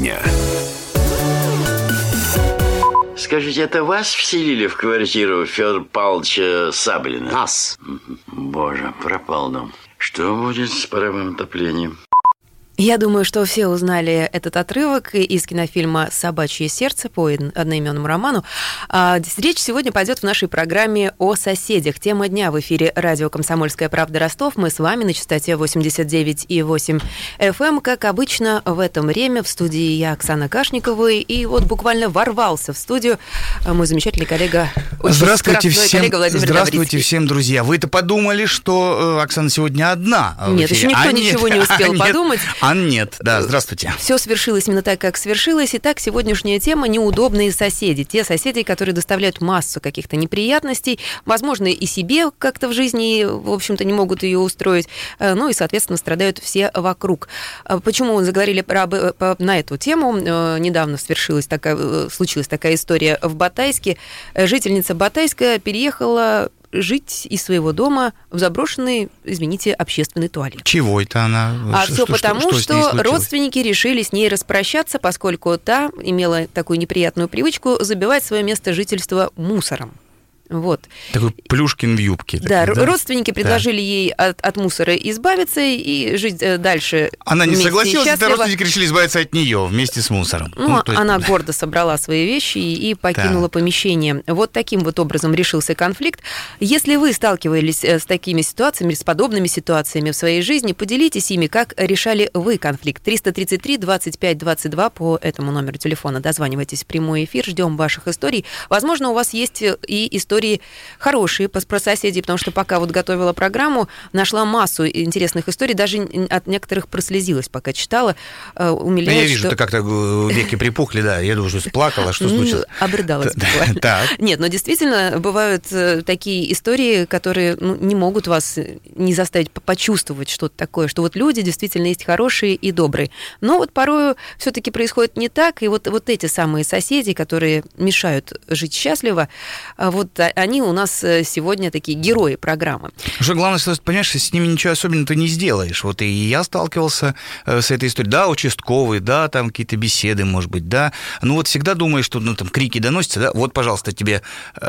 дня. Скажите, это вас вселили в квартиру Федора Павловича Саблина? Нас. Боже, пропал дом. Что будет с паровым отоплением? Я думаю, что все узнали этот отрывок из кинофильма «Собачье сердце» по одноименному роману. Речь сегодня пойдет в нашей программе о соседях. Тема дня в эфире радио «Комсомольская правда» Ростов. Мы с вами на частоте 89,8 FM. Как обычно, в это время в студии я, Оксана Кашникова, и вот буквально ворвался в студию мой замечательный коллега, здравствуйте всем, коллега Владимир здравствуйте Добрицкий. Всем, друзья. Вы-то подумали, что Оксана сегодня одна? Нет, еще никто ничего не успел подумать. Нет, да, здравствуйте. Все свершилось именно так, как свершилось. Итак, сегодняшняя тема – неудобные соседи. Те соседи, которые доставляют массу каких-то неприятностей, возможно, и себе как-то в жизни, в общем-то, не могут ее устроить, ну и, соответственно, страдают все вокруг. Почему заговорили на эту тему? Недавно случилась такая история в Батайске. Жительница Батайска переехала жить из своего дома в заброшенный, извините, общественный туалет. Чего это она? Все потому, что родственники решили с ней распрощаться, поскольку та имела такую неприятную привычку забивать свое место жительства мусором. Вот. Такой Плюшкин в юбке. Да, родственники предложили ей от мусора избавиться и жить дальше. Она не согласилась, это родственники решили избавиться от нее вместе с мусором. Она гордо собрала свои вещи и покинула помещение. Вот таким вот образом решился конфликт. Если вы сталкивались с такими ситуациями, с подобными ситуациями в своей жизни, поделитесь ими, как решали вы конфликт. 333-25-22 по этому номеру телефона. Дозванивайтесь в прямой эфир, ждем ваших историй. Возможно, у вас есть и истории хорошие про соседей, потому что пока вот готовила программу, нашла массу интересных историй, даже от некоторых прослезилась, пока читала. Умиляет, я вижу, что как-то веки припухли, да, я думаю, что плакала, что случилось? Обрыдалась буквально. Нет, но действительно бывают такие истории, которые не могут вас не заставить почувствовать что-то такое, что вот люди действительно есть хорошие и добрые. Но вот порою все-таки происходит не так, и вот эти самые соседи, которые мешают жить счастливо, вот они у нас сегодня такие герои программы. Что главное, что, понимаешь, с ними ничего особенного ты не сделаешь. Вот и я сталкивался с этой историей. Да, участковый, да, там какие-то беседы, может быть, да. Ну вот всегда думаешь, что там крики доносятся, да. Вот, пожалуйста, тебе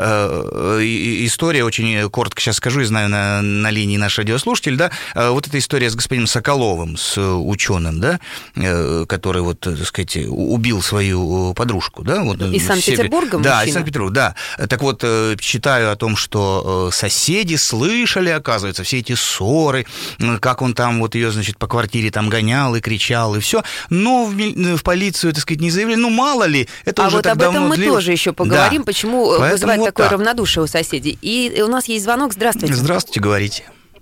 история, очень коротко сейчас скажу, и знаю на линии наш радиослушатель, да. Вот эта история с господином Соколовым, с ученым, да, который, вот, так сказать, убил свою подружку, да. Вот, из Санкт-Петербурга? Да, из Санкт-Петербурга, да. Так вот, читаю о том, что соседи слышали, оказывается, все эти ссоры, как он там вот ее, значит, по квартире там гонял и кричал, и все, но в полицию, так сказать, не заявили, ну, мало ли, это уже вот так давно... А вот об этом мы тоже еще поговорим, да. Почему Поэтому вызывает вот такое так. равнодушие у соседей. И у нас есть звонок, здравствуйте. Здравствуйте, говорите.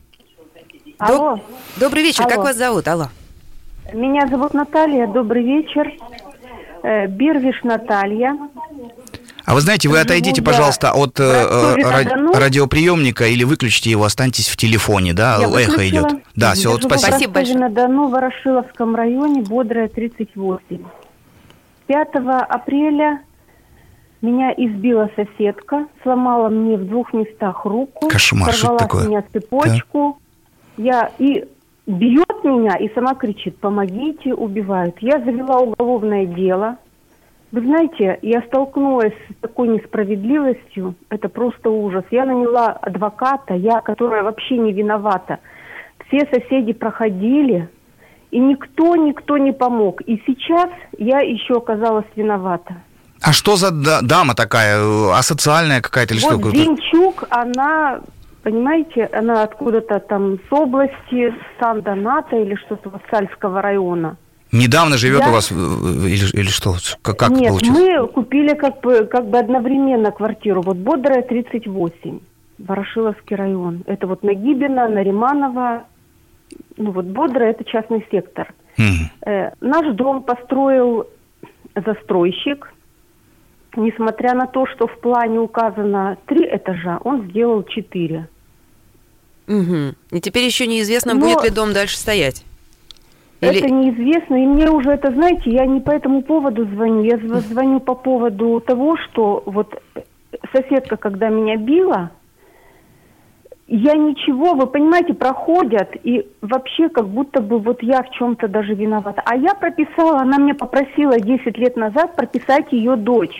Алло. Добрый вечер, Алло. Как вас зовут? Алло. Меня зовут Наталья, добрый вечер. Бирвиш Наталья. А вы знаете, вы отойдите, пожалуйста, от радиоприемника или выключите его, останьтесь в телефоне, да, эхо идет. Да, все, вот спасибо. Спасибо большое. На Дону, в Ворошиловском районе, Бодрая, 38. 5 апреля меня избила соседка, сломала мне в 2 местах руку. Кошмар, что такое? Сорвала с меня цепочку. Да. И бьет меня, и сама кричит: помогите, убивают. Я завела уголовное дело. Вы знаете, я столкнулась с такой несправедливостью, это просто ужас. Я наняла адвоката, которая вообще не виновата. Все соседи проходили, и никто не помог. И сейчас я еще оказалась виновата. А что за дама такая? Асоциальная какая-то или что? Вот Денчук, она, понимаете, она откуда-то там с области, с Сан-Доната или что-то, вот Сальского района. Недавно живет у вас или что? Как Нет, получилось? мы купили как бы одновременно квартиру. Вот Бодрая, 38, Ворошиловский район. Это вот Нагибина, Нариманова. Ну вот Бодрая — это частный сектор. Наш дом построил застройщик. Несмотря на то, что в плане указано 3 этажа, он сделал 4. Угу. И теперь еще неизвестно, будет ли дом дальше стоять. Это неизвестно, и мне уже это, знаете, я не по этому поводу звоню, я звоню по поводу того, что вот соседка, когда меня била, я ничего, вы понимаете, проходят, и вообще как будто бы вот я в чем-то даже виновата. А я прописала, она меня попросила 10 лет назад прописать ее дочь.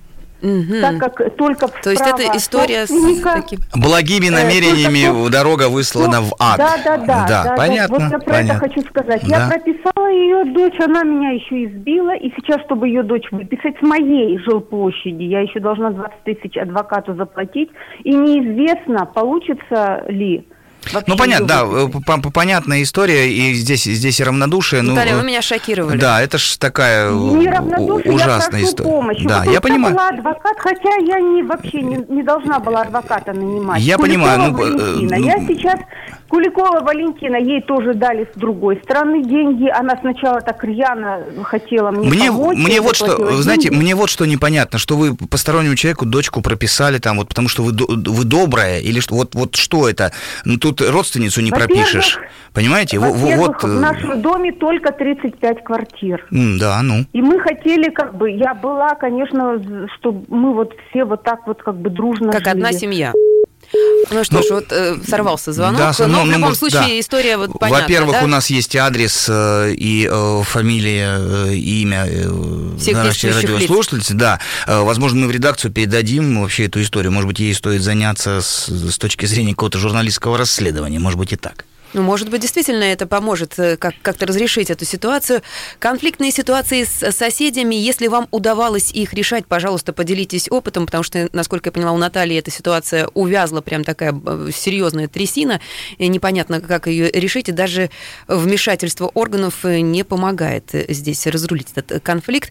Так как только то есть это история с таким... Благими намерениями дорога выслана в ад. Да, понятно. Вот я про это хочу сказать. Да. Я прописала ее дочь, она меня еще избила, и сейчас, чтобы ее дочь выписать с моей жилплощади, я еще должна 20 тысяч адвокату заплатить, и неизвестно, получится ли. Ну, понятно, да, понятная история, и здесь и равнодушие. Наталья, вы меня шокировали. Да, это ж такая ужасная история. Помощи. Да, вот я понимаю. Была адвокат, хотя я вообще не должна была адвоката нанимать. Я понимаю. Я сейчас... Куликова Валентина, ей тоже дали с другой стороны деньги. Она сначала так рьяно хотела мне помочь. Мне вот что, вы знаете, мне вот что непонятно, что вы постороннему человеку дочку прописали там, вот потому что вы добрая, или что, вот что это? Ну, тут родственницу не пропишешь, понимаете? Во-первых, в нашем доме только 35 квартир. Да, ну. И мы хотели, я была, конечно, чтобы мы вот все вот так вот дружно как жили. Одна семья. Ну что ж, сорвался звонок, да, но в любом случае история понятна. Во-первых, у нас есть адрес и фамилия, и имя нашей радиослушательницы. Да, возможно, мы в редакцию передадим вообще эту историю. Может быть, ей стоит заняться с точки зрения какого-то журналистского расследования. Может быть, и так. Ну, может быть, действительно это поможет как-то разрешить эту ситуацию. Конфликтные ситуации с соседями, если вам удавалось их решать, пожалуйста, поделитесь опытом, потому что, насколько я поняла, у Натальи эта ситуация увязла, прям такая серьезная трясина, и непонятно, как ее решить, и даже вмешательство органов не помогает здесь разрулить этот конфликт.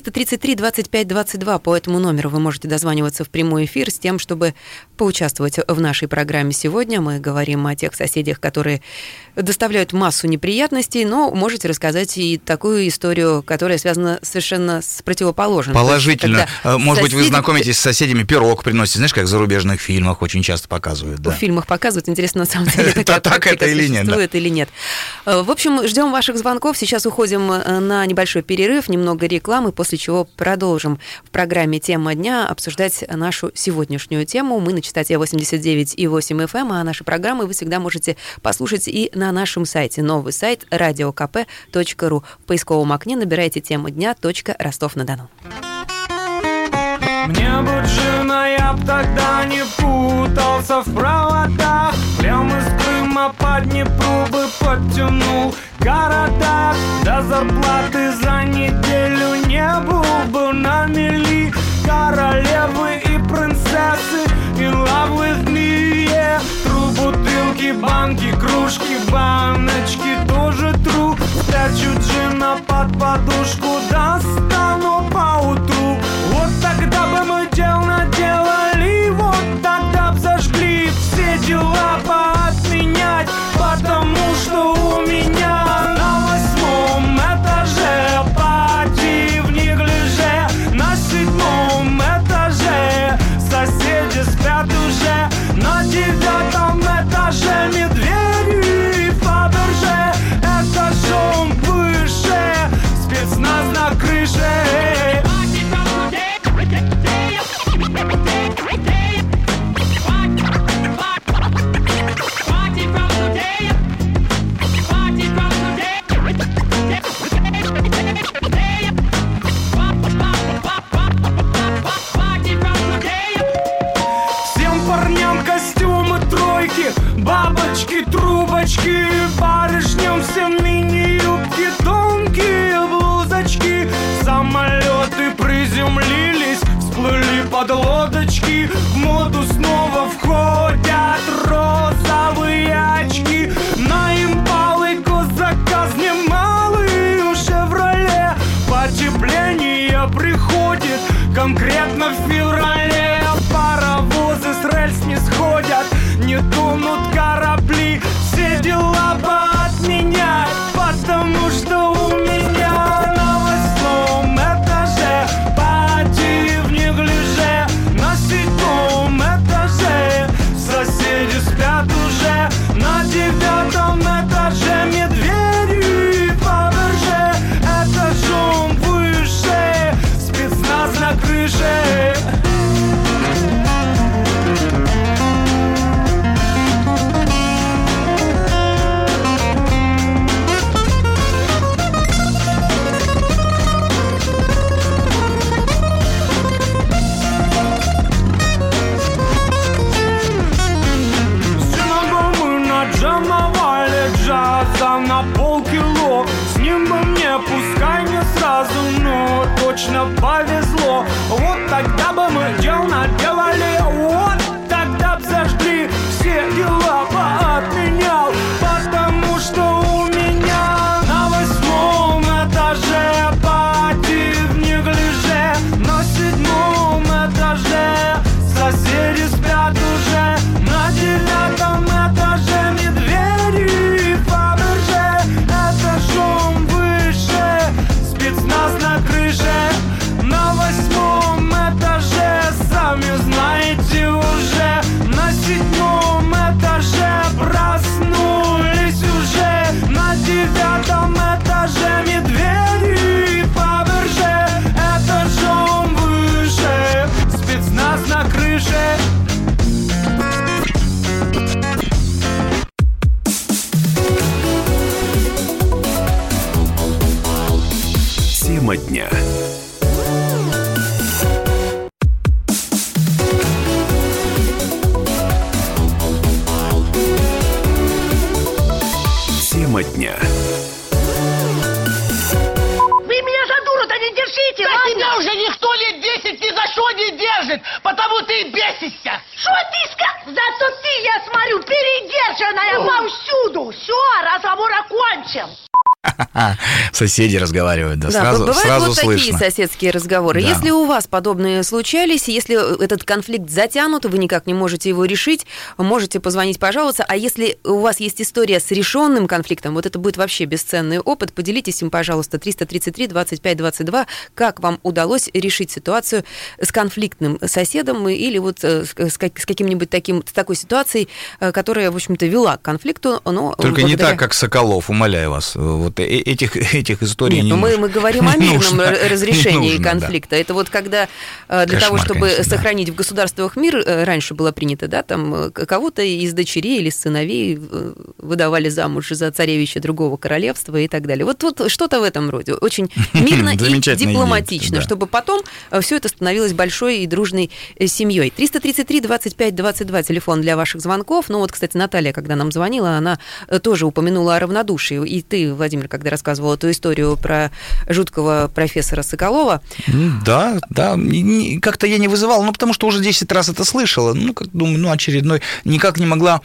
333-25-22, по этому номеру вы можете дозваниваться в прямой эфир с тем, чтобы поучаствовать в нашей программе сегодня. Мы говорим о тех соседях, которые доставляют массу неприятностей, но можете рассказать и такую историю, которая связана совершенно с противоположным. Положительно. Может быть, вы знакомитесь с соседями, пирог приносите, знаешь, как в зарубежных фильмах очень часто показывают. Да. В фильмах показывают, интересно, на самом деле, так это или нет. Существует или нет. В общем, ждем ваших звонков. Сейчас уходим на небольшой перерыв, немного рекламы, после чего продолжим в программе «Тема дня» обсуждать нашу сегодняшнюю тему. Мы на частоте 89,8 FM, а наши программы вы всегда можете послушать и на нашем сайте. Новый сайт radiokp.ru. В поисковом окне набирайте тему дня .Ростов-на-Дону. Мне бы жена, я б тогда не путался в проводах. Прямо из Крыма по Днепру бы подтянул города. До зарплаты за неделю не был бы на мели. Королевы и принцессы in love with me, yeah. Тру бутылки, банки, кружки, баночки тоже тру. Спрячу джина под подушку, достану поутру. Вот тогда бы мы дел наделали, вот тогда б зажгли все дела поотменять, потому что у меня на 8 этаже пати в неглиже, на 7 этаже соседи спят уже, на 9 этаже медведи и Фаберже, этажом выше спецназ на крыше. Бабочки, трубочки, барышням все мини-юбки, тонкие блузочки. Самолеты приземлились, всплыли под лодочки. В моду снова входят розовые очки. На импалы госзаказ немалый у «Шевроле». Потепление приходит конкретно в феврале. Паровозы с рельс не сходят, не тонут корабли, все дела дня. Вы меня за дуру-то не держите, да ладно? Тебя уже никто лет 10 ни за что не держит, потому ты и бесишься. Что ты сказал? Зато ты, я смотрю, передержанная повсюду. Все, разговор окончен. Соседи разговаривают, да, Да, бывают сразу вот слышно. такие соседские разговоры. Да. Если у вас подобные случались, если этот конфликт затянут, вы никак не можете его решить, можете позвонить, пожаловаться. А если у вас есть история с решенным конфликтом, вот это будет вообще бесценный опыт, поделитесь им, пожалуйста, 333-25-22, как вам удалось решить ситуацию с конфликтным соседом или вот с каким-нибудь с такой ситуацией, которая, в общем-то, вела к конфликту, но Только не так, как Соколов, умоляю вас. Вот этих историй Нет, не нужно. мы говорим о мирном Нужно. разрешении Нужно, конфликта. Да. Это вот когда для Кошмар, того, чтобы конечно, сохранить в государствах мир, раньше было принято, да, там кого-то из дочерей или сыновей выдавали замуж за царевича другого королевства и так далее. Вот что-то в этом роде. Очень мирно и дипломатично, да. Чтобы потом все это становилось большой и дружной семьей. 333-25-22 телефон для ваших звонков. Ну вот, кстати, Наталья, когда нам звонила, она тоже упомянула о равнодушии. И ты, Владимир, когда рассказывал эту историю про жуткого профессора Соколова. Да, как-то я не вызывал, потому что уже 10 раз это слышала. Думаю, очередной. Никак не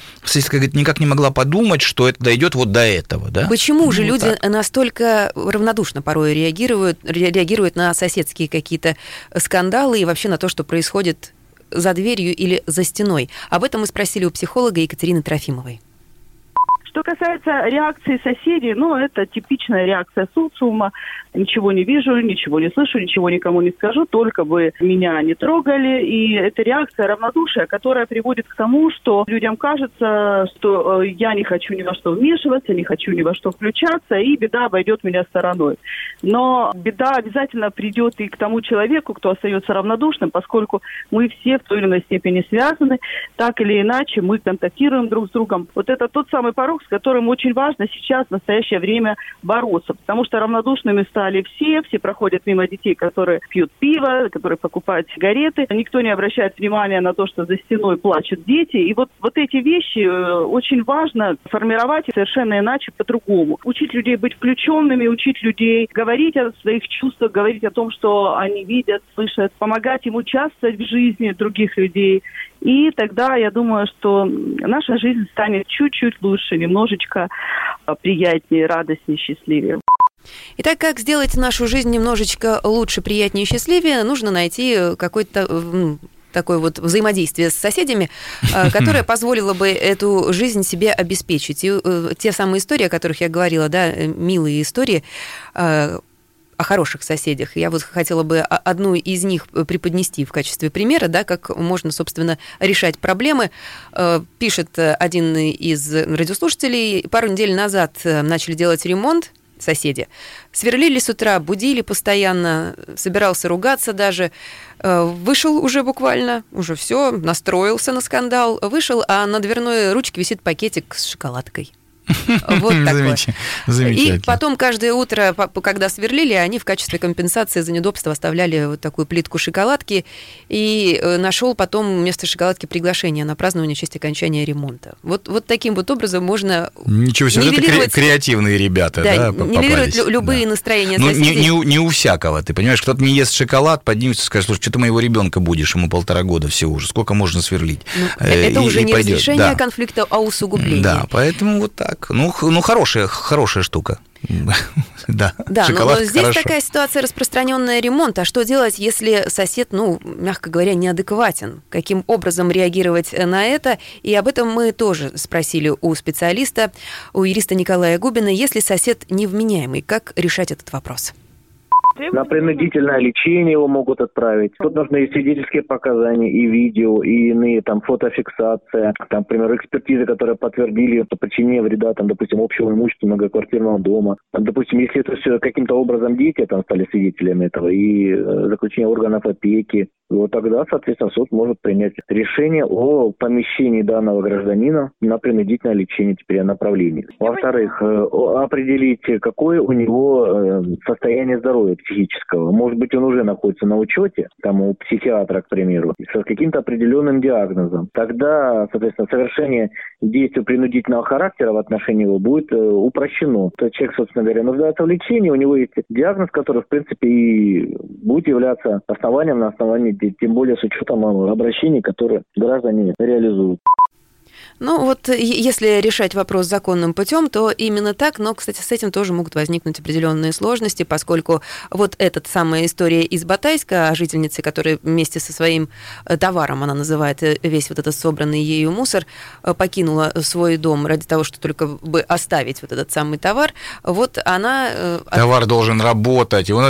могла подумать, что это дойдет вот до этого. Да? Почему же люди настолько равнодушно порой реагируют на соседские какие-то скандалы и вообще на то, что происходит за дверью или за стеной? Об этом мы спросили у психолога Екатерины Трофимовой. Что касается реакции соседей, это типичная реакция социума. Ничего не вижу, ничего не слышу, ничего никому не скажу, только бы меня не трогали. И это реакция равнодушия, которая приводит к тому, что людям кажется, что я не хочу ни во что вмешиваться, не хочу ни во что включаться, и беда обойдет меня стороной. Но беда обязательно придет и к тому человеку, кто остается равнодушным, поскольку мы все в той или иной степени связаны, так или иначе мы контактируем друг с другом. Вот это тот самый порог, с которым очень важно сейчас, в настоящее время, бороться, потому что равнодушными стали все проходят мимо детей, которые пьют пиво, которые покупают сигареты. Никто не обращает внимания на то, что за стеной плачут дети. И вот эти вещи очень важно формировать совершенно иначе, по-другому. Учить людей быть включенными, учить людей говорить о своих чувствах, говорить о том, что они видят, слышат, помогать им участвовать в жизни других людей. И тогда я думаю, что наша жизнь станет чуть-чуть лучше, немножечко приятнее, радостнее, счастливее. Итак, как сделать нашу жизнь немножечко лучше, приятнее и счастливее, нужно найти какой-то такое вот взаимодействие с соседями, которое позволило бы эту жизнь себе обеспечить. И те самые истории, о которых я говорила, да, милые истории о хороших соседях. Я вот хотела бы одну из них преподнести в качестве примера, да, как можно, собственно, решать проблемы. Пишет один из радиослушателей, пару недель назад начали делать ремонт соседи. Сверлили с утра, будили постоянно, собирался ругаться даже. Вышел уже буквально, уже все, настроился на скандал. Вышел, а на дверной ручке висит пакетик с шоколадкой. Вот такое. Замечательно. И потом каждое утро, когда сверлили, они в качестве компенсации за неудобство оставляли вот такую плитку шоколадки. И нашел потом вместо шоколадки приглашение на празднование в честь окончания ремонта. Вот таким вот образом можно Ничего себе, это креативные ребята, да, нивелировать любые настроения соседей. Не у всякого, ты понимаешь, кто-то не ест шоколад, поднимется и скажет: слушай, что ты моего ребенка будешь, ему 1,5 года всего уже, сколько можно сверлить? Это уже не разрешение конфликта, а усугубление. Да, поэтому вот так. Хорошая штука. Да, но здесь такая ситуация распространенная ремонт. А что делать, если сосед, мягко говоря, неадекватен? Каким образом реагировать на это? И об этом мы тоже спросили у специалиста, у юриста Николая Губина. Если сосед невменяемый, как решать этот вопрос? На принудительное лечение его могут отправить. Тут нужны и свидетельские показания, и видео, и иные, фотофиксация, например, экспертизы, которые подтвердили причинение вреда, допустим, общего имущества многоквартирного дома. Допустим, если это все каким-то образом дети стали свидетелями этого, и заключение органов опеки, вот тогда, соответственно, суд может принять решение о помещении данного гражданина на принудительное лечение, теперь о направлении. Во-вторых, определить, какое у него состояние здоровья. психического. Может быть, он уже находится на учете, там у психиатра, к примеру, с каким-то определенным диагнозом. Тогда, соответственно, совершение действия принудительного характера в отношении его будет упрощено. Этот человек, собственно говоря, нуждается в лечении, у него есть диагноз, который, в принципе, и будет являться основанием, на основании, тем более с учетом обращений, которые граждане реализуют. Ну вот, если решать вопрос законным путем, то именно так, но, кстати, с этим тоже могут возникнуть определенные сложности, поскольку вот эта самая история из Батайска о жительнице, которая вместе со своим товаром, она называет весь вот этот собранный ею мусор, покинула свой дом ради того, чтобы только бы оставить вот этот самый товар, вот она... Товар должен работать, его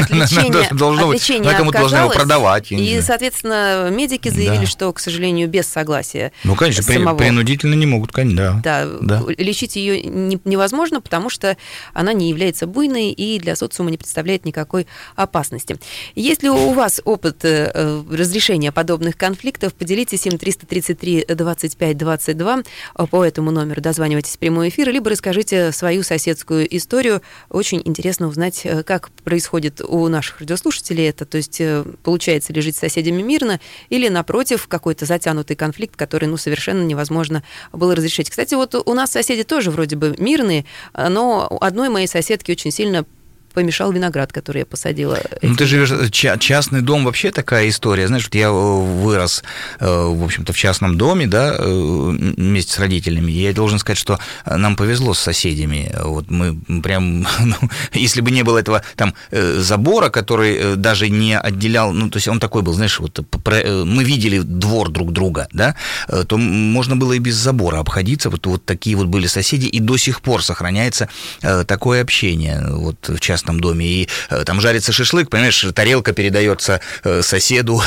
должно быть, она кому-то должна его продавать. И, соответственно, медики заявили, что, к сожалению, без согласия самого... Принудительно не могут, конечно, да. Лечить ее невозможно, потому что она не является буйной и для социума не представляет никакой опасности. Если у вас опыт разрешения подобных конфликтов, поделитесь им 333 25 22. По этому номеру дозванивайтесь в прямой эфир, либо расскажите свою соседскую историю. Очень интересно узнать, как происходит у наших радиослушателей это. То есть, получается ли жить с соседями мирно, или, напротив, какой-то затянутый конфликт, который, совершенно невозможно было разрешить. Кстати, вот у нас соседи тоже вроде бы мирные, но одной моей соседке очень сильно помешал виноград, который я посадила. Ну, ты живешь... Частный дом вообще такая история. Знаешь, вот я вырос, в общем-то, в частном доме, да, вместе с родителями. И я должен сказать, что нам повезло с соседями. Вот мы прям... если бы не было этого там забора, который даже не отделял... то есть он такой был, знаешь, вот мы видели двор друг друга, да, то можно было и без забора обходиться. Вот такие вот были соседи, и до сих пор сохраняется такое общение вот в частном доме, и там жарится шашлык, понимаешь, тарелка передается соседу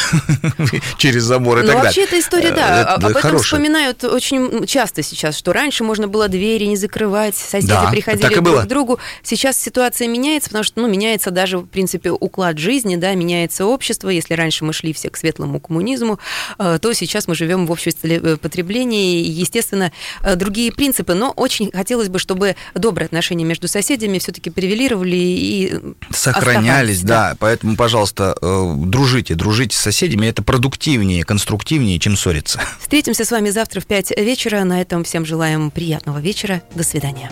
через забор и так далее. Вообще эта история, да, об этом вспоминают очень часто сейчас, что раньше можно было двери не закрывать, соседи приходили друг к другу. Сейчас ситуация меняется, потому что, меняется даже, в принципе, уклад жизни, да, меняется общество. Если раньше мы шли все к светлому коммунизму, то сейчас мы живем в обществе потребления, и, естественно, другие принципы. Но очень хотелось бы, чтобы добрые отношения между соседями все-таки превалировали и сохранялись, да. Поэтому, пожалуйста, дружите с соседями. Это продуктивнее, конструктивнее, чем ссориться. Встретимся с вами завтра в 5 вечера. На этом всем желаем приятного вечера. До свидания.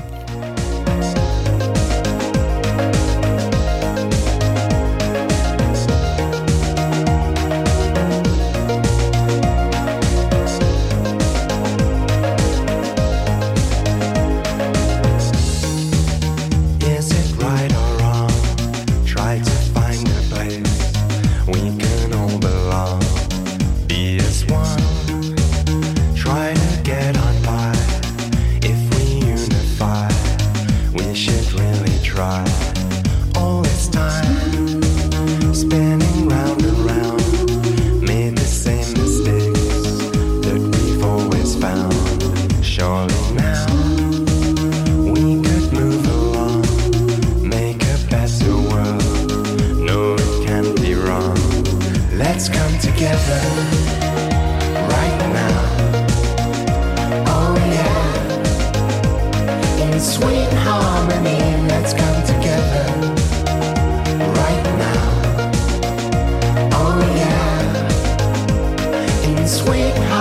Sweet